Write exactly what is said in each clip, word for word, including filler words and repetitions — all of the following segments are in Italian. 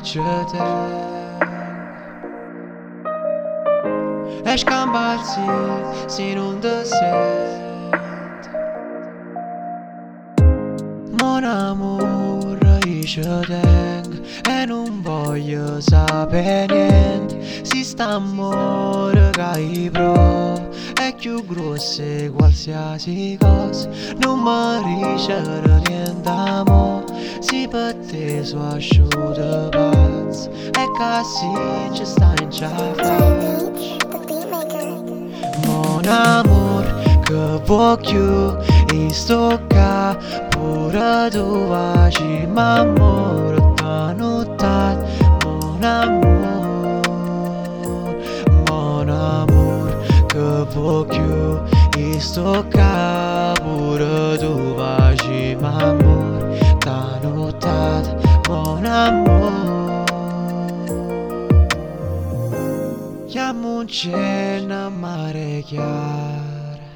që te E shkambalsi si non dëset Mon amor isce deng E non voglio sapere niente Si sta amore che i pro È più grosse qualsiasi cosa Non mi riceve niente amore Si per te so asciutto pazzo E così ci sta in ciaffa Mon amor che voglio E sto qua Pure tu faci m'amore Da notat Mon amor Mon amor Che voglio E sto qua Pure tu faci m'amore Da notat Mon amor Chiamo un cielo a mare chiaro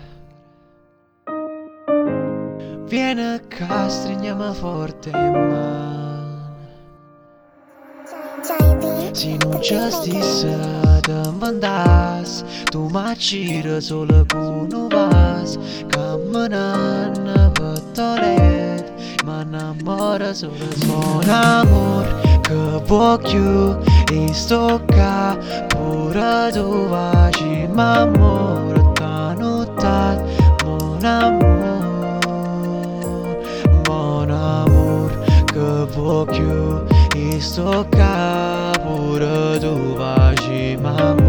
Viene qua, stringiamo forte in mano Se non c'è stessa te mandas Tu m'acciri solo con un vas Camminando per tolet Ma innamora solo Mon amor che voglio E sto qua Pure tu faci m'amore Da notat Mon amor Mon amor che voglio E sto qua Pure tu faci m'amore